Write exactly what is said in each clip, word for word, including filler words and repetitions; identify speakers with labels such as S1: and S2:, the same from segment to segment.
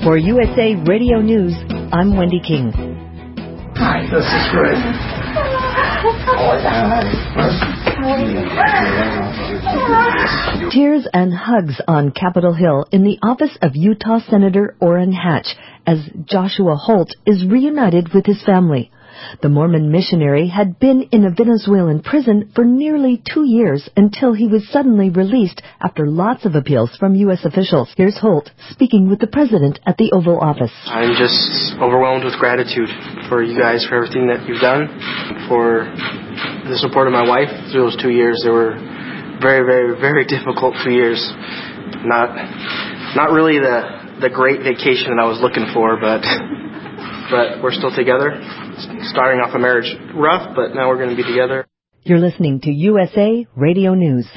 S1: For U S A Radio News, I'm Wendy King.
S2: Hi, this is Greg.
S1: Tears and hugs on Capitol Hill in the office of Utah Senator Orrin Hatch as Joshua Holt is reunited with his family. The Mormon missionary had been in a Venezuelan prison for nearly two years until he was suddenly released after lots of appeals from U S officials. Here's Holt speaking with the president at the Oval Office.
S3: I'm just overwhelmed with gratitude for you guys, for everything that you've done, for the support of my wife through those two years. They were very, very, very difficult two years. Not, not really the the great vacation that I was looking for, but but we're still together. Starting off a marriage rough, but now we're going to be together.
S1: You're listening to U S A Radio News.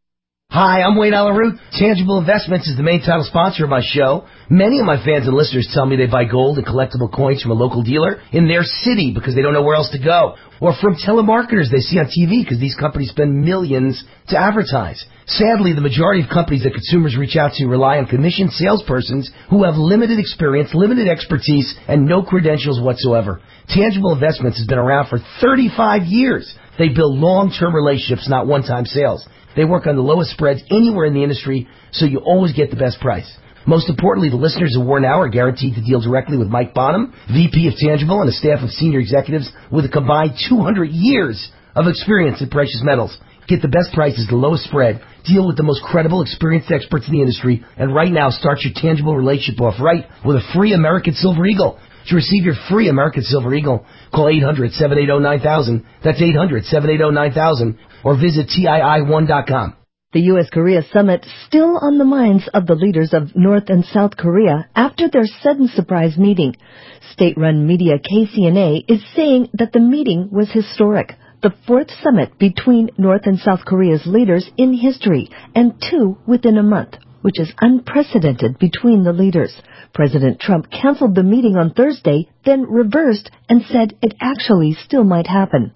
S4: Hi, I'm Wayne Alaroot. Tangible Investments is the main title sponsor of my show. Many of my fans and listeners tell me they buy gold and collectible coins from a local dealer in their city because they don't know where else to go. Or from telemarketers they see on T V because these companies spend millions to advertise. Sadly, the majority of companies that consumers reach out to rely on commissioned salespersons who have limited experience, limited expertise, and no credentials whatsoever. Tangible Investments has been around for thirty-five years. They build long-term relationships, not one-time sales. They work on the lowest spreads anywhere in the industry, so you always get the best price. Most importantly, the listeners of War Now are guaranteed to deal directly with Mike Bonham, V P of Tangible, and a staff of senior executives with a combined two hundred years of experience in precious metals. Get the best prices, the lowest spread, deal with the most credible, experienced experts in the industry, and right now start your Tangible relationship off right with a free American Silver Eagle. To receive your free American Silver Eagle, call eight hundred, seven eight zero, nine thousand. That's eight hundred, seven eight zero, nine thousand. Or visit T I I one dot com.
S1: The U S Korea summit still on the minds of the leaders of North and South Korea after their sudden surprise meeting. State-run media K C N A is saying that the meeting was historic, the fourth summit between North and South Korea's leaders in history, and two within a month, which is unprecedented between the leaders. President Trump canceled the meeting on Thursday, then reversed and said it actually still might happen.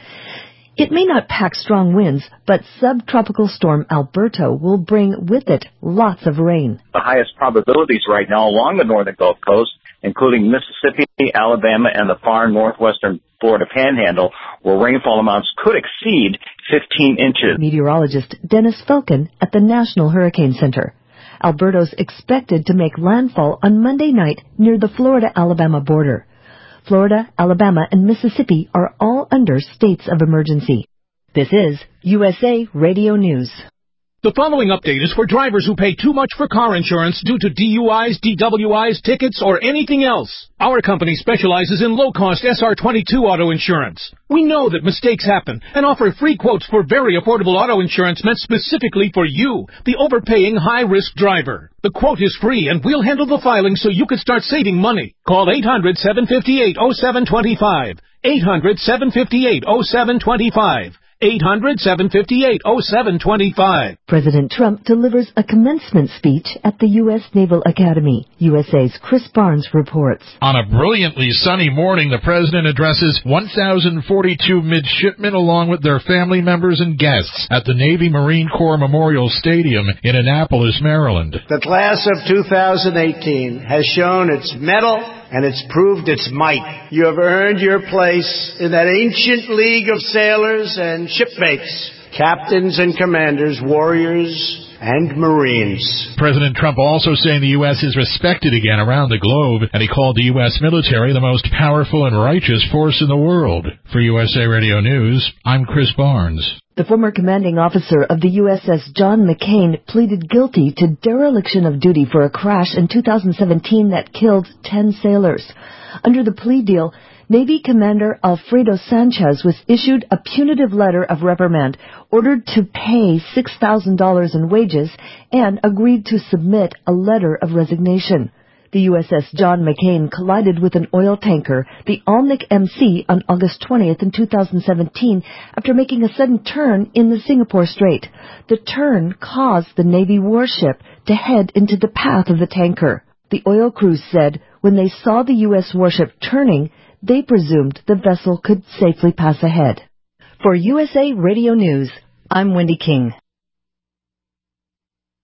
S1: It may not pack strong winds, but subtropical storm Alberto will bring with it lots of rain.
S5: The highest probabilities right now along the northern Gulf Coast, including Mississippi, Alabama, and the far northwestern Florida Panhandle, where rainfall amounts could exceed fifteen inches.
S1: Meteorologist Dennis Felkin at the National Hurricane Center. Alberto's expected to make landfall on Monday night near the Florida-Alabama border. Florida, Alabama, and Mississippi are all under states of emergency. This is U S A Radio News.
S6: The following update is for drivers who pay too much for car insurance due to D U Is, D W Is, tickets, or anything else. Our company specializes in low-cost S R twenty-two auto insurance. We know that mistakes happen and offer free quotes for very affordable auto insurance meant specifically for you, the overpaying high-risk driver. The quote is free, and we'll handle the filing so you can start saving money. Call eight hundred, seven five eight, oh seven two five. eight hundred, seven five eight, oh seven two five. eight hundred, seven five eight, oh seven two five.
S1: President Trump delivers a commencement speech at the U S Naval Academy. U S A's Chris Barnes reports.
S7: On a brilliantly sunny morning, the president addresses one thousand forty-two midshipmen along with their family members and guests at the Navy Marine Corps Memorial Stadium in Annapolis, Maryland.
S8: The class of two thousand eighteen has shown its mettle and it's proved its might. You have earned your place in that ancient league of sailors and shipmates, captains and commanders, warriors and Marines.
S7: President Trump also saying the U S is respected again around the globe, and he called the U S military the most powerful and righteous force in the world. For U S A Radio News, I'm Chris Barnes.
S1: The former commanding officer of the U S S John McCain pleaded guilty to dereliction of duty for a crash in two thousand seventeen that killed ten sailors. Under the plea deal, Navy Commander Alfredo Sanchez was issued a punitive letter of reprimand, ordered to pay six thousand dollars in wages, and agreed to submit a letter of resignation. The U S S John McCain collided with an oil tanker, the Alnic M C, on August twentieth in two thousand seventeen after making a sudden turn in the Singapore Strait. The turn caused the Navy warship to head into the path of the tanker. The oil crew said when they saw the U S warship turning, they presumed the vessel could safely pass ahead. For U S A Radio News, I'm Wendy King.